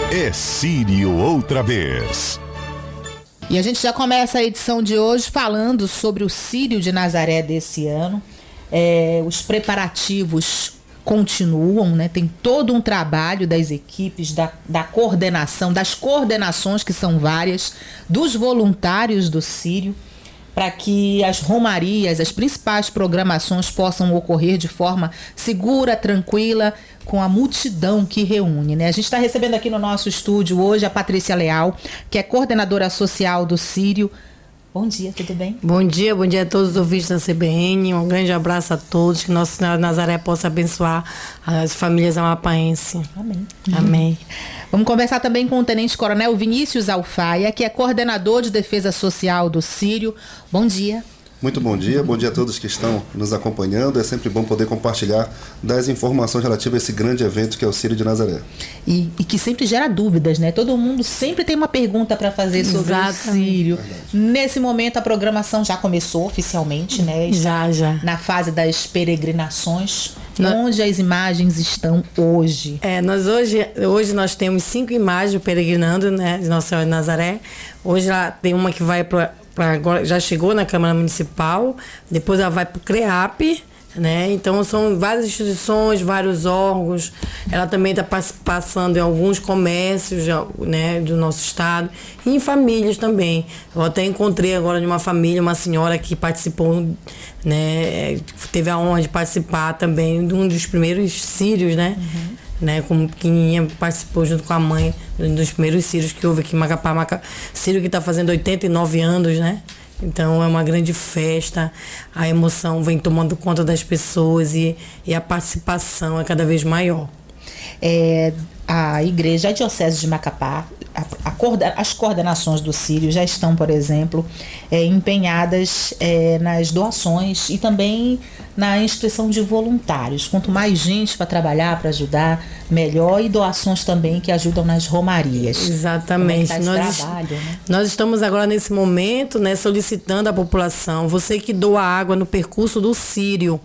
É Sírio outra vez. E a gente já começa a edição de hoje falando sobre o Sírio de Nazaré desse ano. Os preparativos continuam, né? Tem todo um trabalho das equipes, da coordenação, das coordenações, que são várias, dos voluntários do Sírio, para que as romarias, as principais programações possam ocorrer de forma segura, tranquila, com a multidão que reúne, né? A gente está recebendo aqui no nosso estúdio hoje a Patrícia Leal, que é coordenadora social do Sírio. Bom dia, tudo bem? Bom dia a todos os ouvintes da CBN. Um grande abraço a todos, que Nossa Senhora de Nazaré possa abençoar as famílias amapaenses. Amém. Amém. Vamos conversar também com o Tenente Coronel Vinícius Alfaia, que é coordenador de defesa social do Sírio. Bom dia. Muito bom dia a todos que estão nos acompanhando. É sempre bom poder compartilhar das informações relativas a esse grande evento que é o Sírio de Nazaré. E que sempre gera dúvidas, né? Todo mundo sempre tem uma pergunta para fazer sobre o Sírio. Verdade. Nesse momento a programação já começou oficialmente, né? Já. Na fase das peregrinações. Onde as imagens estão hoje? Hoje nós temos 5 imagens peregrinando, né, de Nossa Senhora de Nazaré. Hoje lá tem uma que vai agora, já chegou na Câmara Municipal, depois ela vai para o CREAP, né? Então são várias instituições, vários órgãos. Ela também está passando em alguns comércios, né, do nosso estado, e em famílias também. Eu até encontrei agora de uma família, uma senhora que participou, né, teve a honra de participar também de um dos primeiros sírios, né? Né, como pequenininha, participou junto com a mãe dos primeiros sírios que houve aqui em Macapá. Sírio que está fazendo 89 anos, né? Então é uma grande festa, a emoção vem tomando conta das pessoas e a participação é cada vez maior. A igreja, a Diocese de Macapá, as coordenações do Sírio já estão, por exemplo, empenhadas nas doações e também na inscrição de voluntários. Quanto mais gente para trabalhar, para ajudar, melhor, e doações também que ajudam nas romarias. Exatamente. Como é que tá esse trabalho, né? Nós estamos agora nesse momento, né, solicitando à população, você que doa água no percurso do Sírio,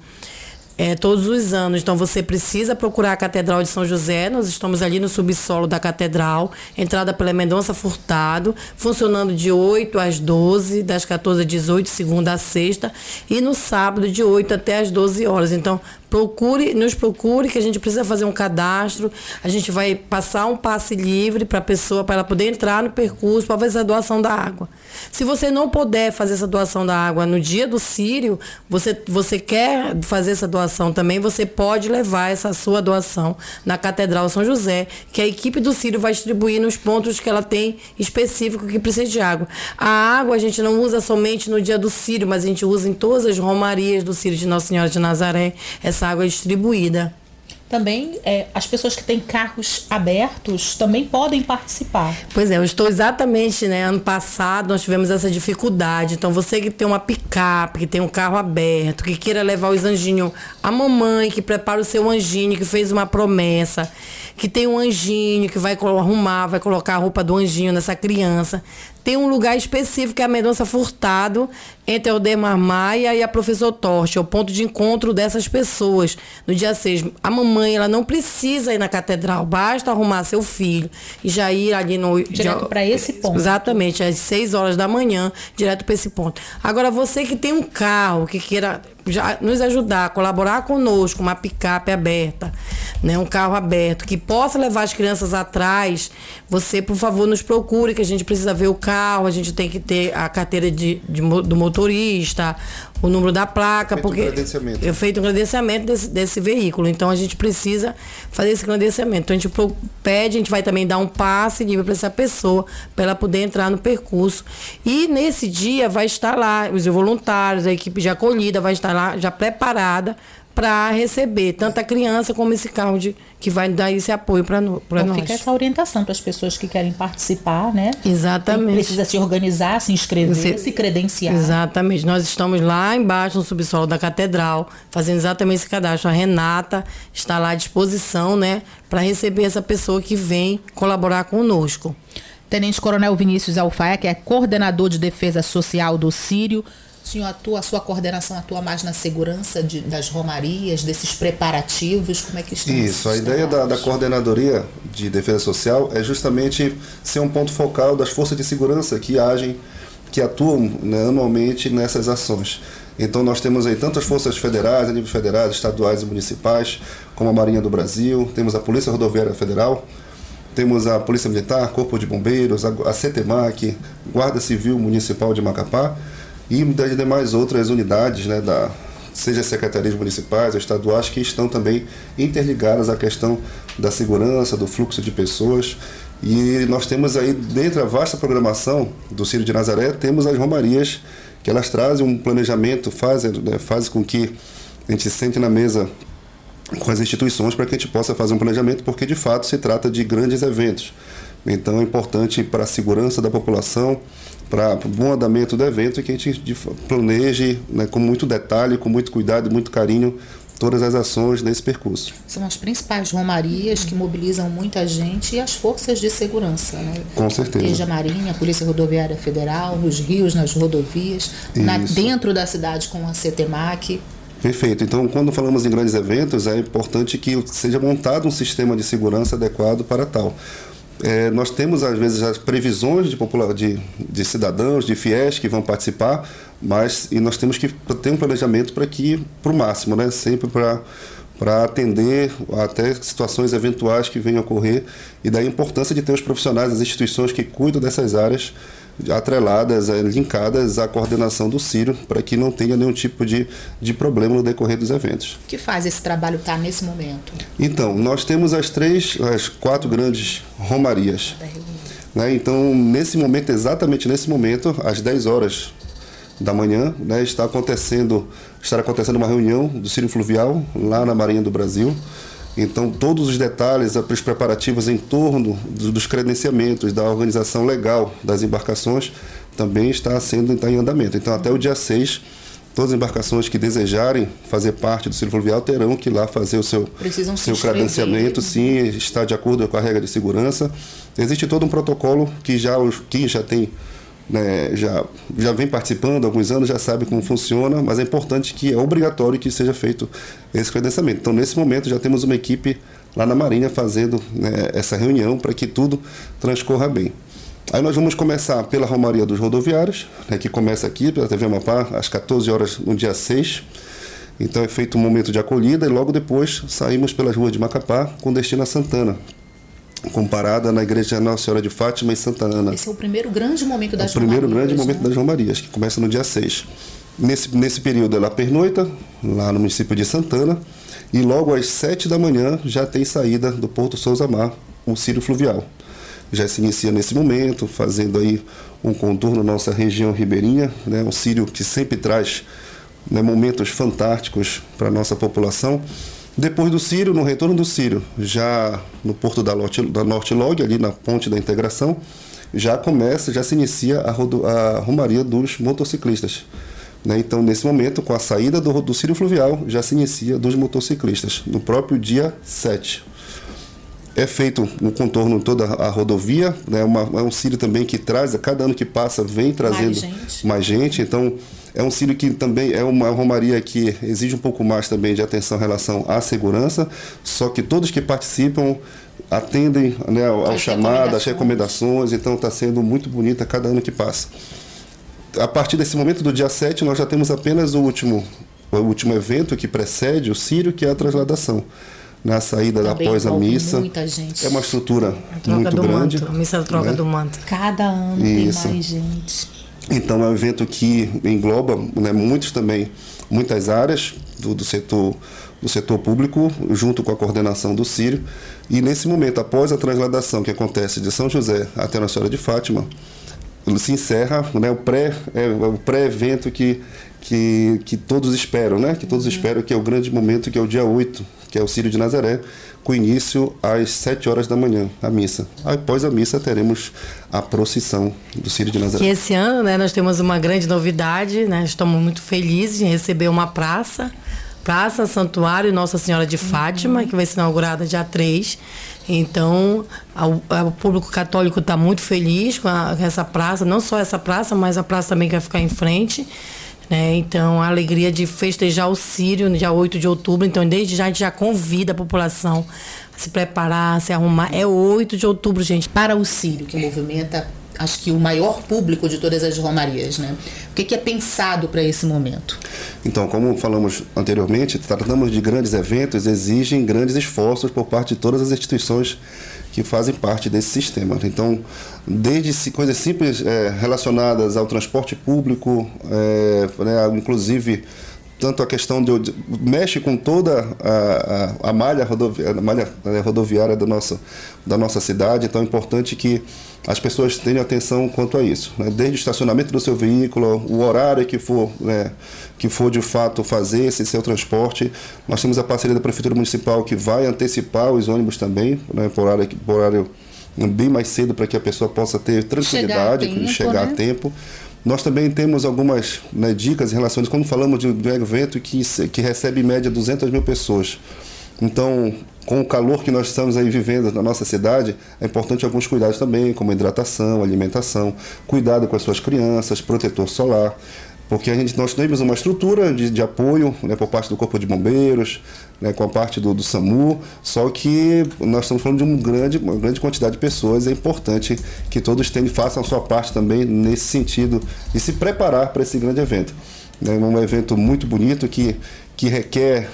todos os anos. Então você precisa procurar a Catedral de São José. Nós estamos ali no subsolo da Catedral, entrada pela Mendonça Furtado, funcionando de 8 às 12, das 14 às 18, segunda a sexta, e no sábado de 8 até às 12 horas. Então nos procure, que a gente precisa fazer um cadastro. A gente vai passar um passe livre para a pessoa, para ela poder entrar no percurso, para fazer a doação da água. Se você não puder fazer essa doação da água no dia do Sírio, você quer fazer essa doação também, você pode levar essa sua doação na Catedral São José, que a equipe do Sírio vai distribuir nos pontos que ela tem específico que precisa de água. A água a gente não usa somente no dia do Sírio, mas a gente usa em todas as romarias do Sírio de Nossa Senhora de Nazaré. Essa água é distribuída. Também as pessoas que têm carros abertos também podem participar. Pois é, eu estou exatamente, né? Ano passado nós tivemos essa dificuldade. Então você que tem uma picape, que tem um carro aberto, que queira levar os anjinhos, a mamãe que prepara o seu anjinho, que fez uma promessa, que tem um anjinho que vai arrumar, vai colocar a roupa do anjinho nessa criança. Tem um lugar específico, que é a Mendonça Furtado, entre a Aldemar Maia e a Professor Torte. É o ponto de encontro dessas pessoas. No dia 6, a mamãe, ela não precisa ir na catedral, basta arrumar seu filho e já ir ali direto para esse ponto. Exatamente, às 6 horas da manhã, direto para esse ponto. Agora, você que tem um carro, que queira já nos ajudar, colaborar conosco, uma picape aberta, né, um carro aberto, que possa levar as crianças atrás, você, por favor, nos procure, que a gente precisa ver o carro, a gente tem que ter a carteira do motorista, o número da placa, Feito feito um credenciamento desse veículo. Então a gente precisa fazer esse credenciamento. Então a gente pede, a gente vai também dar um passe livre para essa pessoa, para ela poder entrar no percurso. E nesse dia vai estar lá os voluntários, a equipe de acolhida vai estar lá já preparada para receber tanto a criança como esse carro que vai dar esse apoio para nós. Fica essa orientação para as pessoas que querem participar, né? Exatamente. Precisa se organizar, se inscrever, se credenciar. Exatamente. Nós estamos lá embaixo, no subsolo da Catedral, fazendo exatamente esse cadastro. A Renata está lá à disposição, né, para receber essa pessoa que vem colaborar conosco. Tenente Coronel Vinícius Alfaia, que é coordenador de defesa social do Sírio. O senhor a sua coordenação atua mais na segurança das romarias, desses preparativos? Como é que estão? Isso, a ideia da coordenadoria de Defesa Social é justamente ser um ponto focal das forças de segurança que atuam, né, anualmente nessas ações. Então nós temos aí tanto as forças federais, a nível federais, estaduais e municipais, como a Marinha do Brasil, temos a Polícia Rodoviária Federal, temos a Polícia Militar, Corpo de Bombeiros, a CETEMAC, Guarda Civil Municipal de Macapá e das demais outras unidades, né, seja secretarias municipais ou estaduais, que estão também interligadas à questão da segurança, do fluxo de pessoas. E nós temos aí, dentro da vasta programação do Círio de Nazaré, temos as romarias, que elas trazem um planejamento, fazem com que a gente sente na mesa com as instituições para que a gente possa fazer um planejamento, porque de fato se trata de grandes eventos. Então é importante para a segurança da população, para o bom andamento do evento, que a gente planeje, né, com muito detalhe, com muito cuidado e muito carinho todas as ações nesse percurso. São as principais romarias que mobilizam muita gente e as forças de segurança, né? Com certeza. Desde a Marinha, a Polícia Rodoviária Federal, nos rios, nas rodovias, dentro da cidade com a CETEMAC. Perfeito. Então, quando falamos em grandes eventos, é importante que seja montado um sistema de segurança adequado para tal. Nós temos, às vezes, as previsões de cidadãos, de fiéis que vão participar, e nós temos que ter um planejamento para o máximo, né? Sempre para atender até situações eventuais que venham a ocorrer, e daí a importância de ter os profissionais das instituições que cuidam dessas áreas atreladas, linkadas à coordenação do Círio, para que não tenha nenhum tipo de problema no decorrer dos eventos. O que faz esse trabalho estar nesse momento? Então, nós temos as 4 grandes romarias. Né? Então, exatamente nesse momento, às 10 horas da manhã, né, estará acontecendo uma reunião do Círio Fluvial lá na Marinha do Brasil. Então, todos os detalhes, os preparativos em torno dos credenciamentos, da organização legal das embarcações, também está em andamento. Então, até o dia 6, todas as embarcações que desejarem fazer parte do Círio Fluvial terão que ir lá fazer o seu credenciamento, sim, está de acordo com a regra de segurança. Existe todo um protocolo que quem já tem, né, já vem participando há alguns anos, já sabe como funciona, mas é importante que é obrigatório que seja feito esse credenciamento. Então, nesse momento, já temos uma equipe lá na Marinha fazendo, né, essa reunião para que tudo transcorra bem. Aí nós vamos começar pela Romaria dos Rodoviários, né, que começa aqui pela TV Amapá, às 14 horas no dia 6. Então é feito um momento de acolhida e logo depois saímos pelas ruas de Macapá com destino a Santana, com parada na Igreja Nossa Senhora de Fátima em Santa Ana. Esse é o primeiro grande momento das romarias. O primeiro grande momento das romarias, que começa no dia 6. Nesse período ela pernoita, lá no município de Santana, e logo às 7 da manhã já tem saída do Porto Souza Mar, o Círio Fluvial. Já se inicia nesse momento, fazendo aí um contorno na nossa região ribeirinha, né, um Círio que sempre traz, né, momentos fantásticos para a nossa população. Depois do Círio, no retorno do Círio, já no porto da Norte Log, ali na Ponte da Integração, já se inicia a romaria dos motociclistas. Né? Então, nesse momento, com a saída do Círio Fluvial, já se inicia dos motociclistas, no próprio dia 7. É feito um contorno em toda a rodovia, né? É um Círio também que traz, a cada ano que passa, vem trazendo mais gente. Então, é um Círio que também é uma romaria que exige um pouco mais também de atenção em relação à segurança, só que todos que participam atendem, né, ao chamado, às recomendações, então está sendo muito bonita cada ano que passa. A partir desse momento do dia 7, nós já temos apenas o último evento que precede o Círio, que é a transladação. Na saída após a missa. Muita gente. É uma estrutura muito grande. Manto, a missa da troca, né, do manto. Cada ano tem mais gente. Então é um evento que engloba, né, muitas áreas do setor público, junto com a coordenação do Círio. E nesse momento, após a transladação que acontece de São José até Nossa Senhora de Fátima, se encerra, né, o pré-evento que todos esperam, né? Que todos esperam, que é o grande momento, que é o dia 8, que é o Círio de Nazaré, com início às 7 horas da manhã, a missa. Após a missa, teremos a procissão do Círio de Nazaré. E esse ano, né, nós temos uma grande novidade, né? Estamos muito felizes em receber uma Praça Santuário Nossa Senhora de Fátima, que vai ser inaugurada dia 3. Então, o público católico está muito feliz com essa praça, não só essa praça, mas a praça também que vai ficar em frente. Né? Então, a alegria de festejar o Círio no dia 8 de outubro. Então, desde já a gente já convida a população se preparar, se arrumar. É 8 de outubro, gente. Para o Círio, que movimenta, acho que o maior público de todas as romarias, né? O que é pensado para esse momento? Então, como falamos anteriormente, tratamos de grandes eventos, exigem grandes esforços por parte de todas as instituições que fazem parte desse sistema. Então, desde coisas simples relacionadas ao transporte público, né, inclusive tanto a questão mexe com toda a malha rodoviária da nossa cidade. Então é importante que as pessoas tenham atenção quanto a isso, né? Desde o estacionamento do seu veículo, o horário que for, né, que for de fato fazer esse seu transporte. Nós temos a parceria da Prefeitura Municipal que vai antecipar os ônibus também, né, por horário bem mais cedo, para que a pessoa possa ter tranquilidade de chegar a tempo. Nós também temos algumas, né, dicas em relação a isso, quando falamos de um evento que recebe em média 200 mil pessoas. Então, com o calor que nós estamos aí vivendo na nossa cidade, é importante alguns cuidados também, como hidratação, alimentação, cuidado com as suas crianças, protetor solar, porque nós temos uma estrutura de apoio, né, por parte do Corpo de Bombeiros, né, com a parte do SAMU, só que nós estamos falando de uma grande quantidade de pessoas. É importante que todos façam a sua parte também nesse sentido e se preparar para esse grande evento. É um evento muito bonito que requer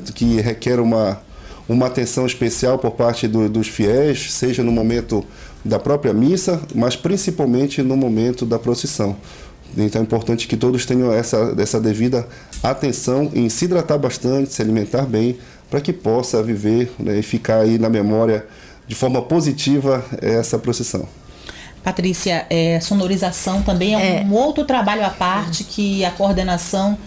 uma atenção especial por parte dos fiéis, seja no momento da própria missa, mas principalmente no momento da procissão. Então é importante que todos tenham essa devida atenção em se hidratar bastante, se alimentar bem, para que possa viver, né, e ficar aí na memória de forma positiva essa procissão. Patrícia, sonorização também é um outro trabalho à parte que a coordenação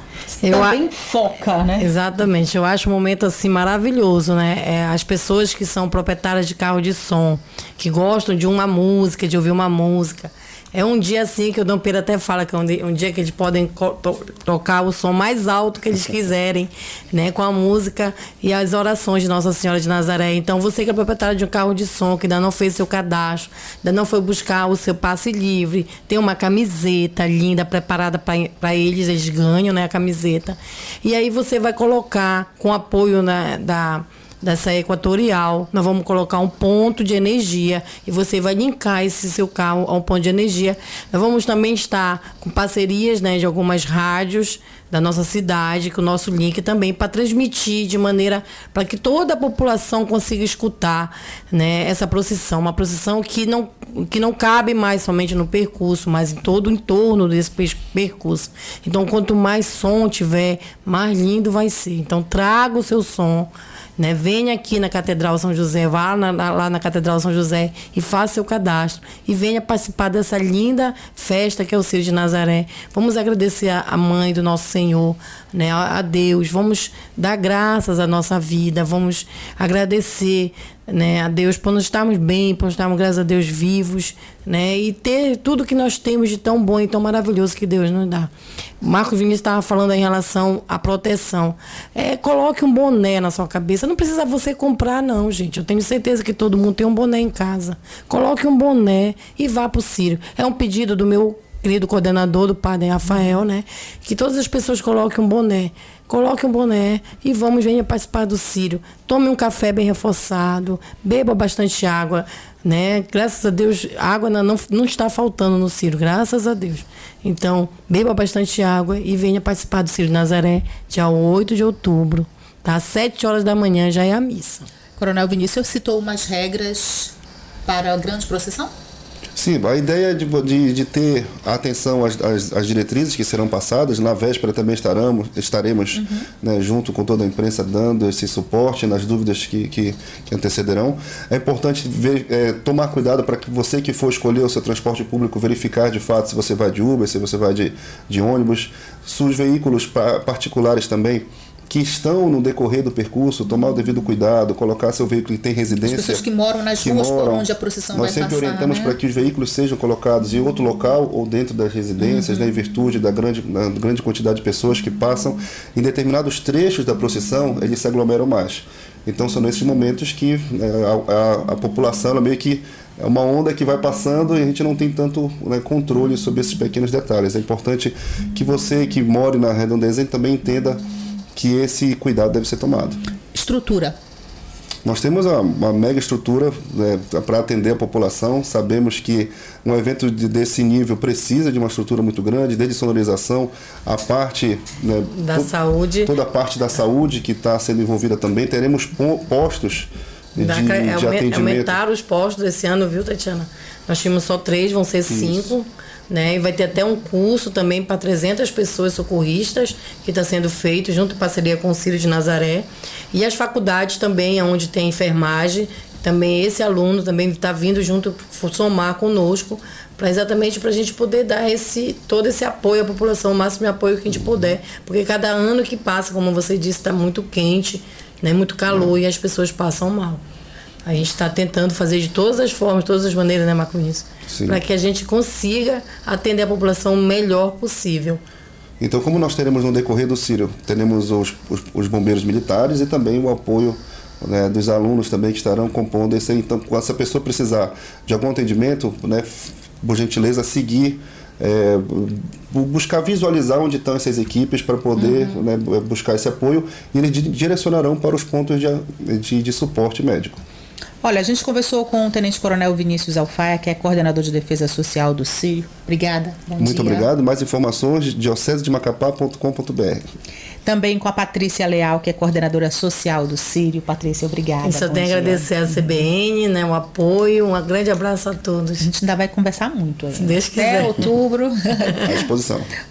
também foca, né? Exatamente, eu acho um momento assim maravilhoso, né? As pessoas que são proprietárias de carro de som, que gostam de uma música, de ouvir uma música. É um dia assim que o Dom Pedro até fala que é um dia que eles podem tocar o som mais alto que eles quiserem, né, com a música e as orações de Nossa Senhora de Nazaré. Então, você que é proprietário de um carro de som, que ainda não fez seu cadastro, ainda não foi buscar o seu passe livre, tem uma camiseta linda preparada para eles ganham, né, a camiseta. E aí você vai colocar, com apoio, né, dessa Equatorial, nós vamos colocar um ponto de energia e você vai linkar esse seu carro a um ponto de energia. Nós vamos também estar com parcerias, né, de algumas rádios da nossa cidade, com o nosso link também, para transmitir de maneira para que toda a população consiga escutar, né, essa procissão. Uma procissão que não cabe mais somente no percurso, mas em todo o entorno desse percurso. Então, quanto mais som tiver, mais lindo vai ser. Então, traga o seu som, né? Venha aqui na Catedral São José, vá lá na Catedral São José e faça seu cadastro e venha participar dessa linda festa que é o Círio de Nazaré. Vamos agradecer a mãe do nosso Senhor, né? A Deus, vamos dar graças à nossa vida, vamos agradecer, né, a Deus por nós estarmos bem, por nós estarmos, graças a Deus, vivos, né, e ter tudo que nós temos de tão bom e tão maravilhoso que Deus nos dá. Marcos Vinícius estava falando em relação à proteção. Coloque um boné na sua cabeça. Não precisa você comprar, não, gente. Eu tenho certeza que todo mundo tem um boné em casa. Coloque um boné e vá para o Círio. É um pedido do meu querido coordenador, do padre Rafael, né, que todas as pessoas coloquem um boné. Coloque um boné e venha participar do Círio. Tome um café bem reforçado, beba bastante água, né? Graças a Deus, água não está faltando no Círio, graças a Deus. Então, beba bastante água e venha participar do Círio de Nazaré, dia 8 de outubro, tá? Às 7 horas da manhã já é a missa. Coronel Vinícius citou umas regras para a grande procissão? Sim, a ideia é de ter atenção às diretrizes que serão passadas. Na véspera também estaremos né, junto com toda a imprensa dando esse suporte nas dúvidas que antecederão. É importante tomar cuidado para que você que for escolher o seu transporte público verificar de fato se você vai de Uber, se você vai de ônibus. Os veículos particulares também que estão no decorrer do percurso, tomar o devido cuidado, colocar seu veículo que tem residência. As pessoas que moram nas ruas por onde a procissão vai passar. Nós sempre orientamos, né, para que os veículos sejam colocados em outro local ou dentro das residências, né, em virtude da grande quantidade de pessoas que passam. Em determinados trechos da procissão, eles se aglomeram mais. Então são nesses momentos que a população, ela meio que é uma onda que vai passando e a gente não tem tanto, né, controle sobre esses pequenos detalhes. É importante que você que mora na redondeza também entenda que esse cuidado deve ser tomado. Estrutura. Nós temos uma mega estrutura, né, para atender a população. Sabemos que um evento desse nível precisa de uma estrutura muito grande, desde sonorização, a parte, né, da saúde. Toda a parte da saúde que está sendo envolvida também. Teremos postos de atendimento. Aumentaram os postos esse ano, viu, Tatiana? Nós tínhamos só 3, vão ser 5. Né? E vai ter até um curso também para 300 pessoas socorristas que está sendo feito junto em parceria com o Círio de Nazaré. E as faculdades também, onde tem enfermagem, também esse aluno também está vindo junto, somar conosco, exatamente para a gente poder dar todo esse apoio à população, o máximo de apoio que a gente puder. Porque cada ano que passa, como você disse, está muito quente, né? Muito calor e as pessoas passam mal. A gente está tentando fazer de todas as formas, todas as maneiras, né, Marco Vinícius? Para que a gente consiga atender a população o melhor possível. Então, como nós teremos no decorrer do Círio, teremos os bombeiros militares e também o apoio, né, dos alunos também que estarão compondo esse. Então, se essa pessoa precisar de algum atendimento, né, por gentileza, seguir, buscar visualizar onde estão essas equipes para poder, né, buscar esse apoio, e eles direcionarão para os pontos de suporte médico. Olha, a gente conversou com o Tenente Coronel Vinícius Alfaia, que é coordenador de defesa social do Círio. Obrigada. Muito obrigado. Mais informações, diocesedemacapá.com.br. Também com a Patrícia Leal, que é coordenadora social do Círio. Patrícia, obrigada. Eu só tenho a agradecer à CBN, né, o apoio. Um grande abraço a todos. A gente ainda vai conversar muito aí. Se Deus quiser. Até outubro. À disposição.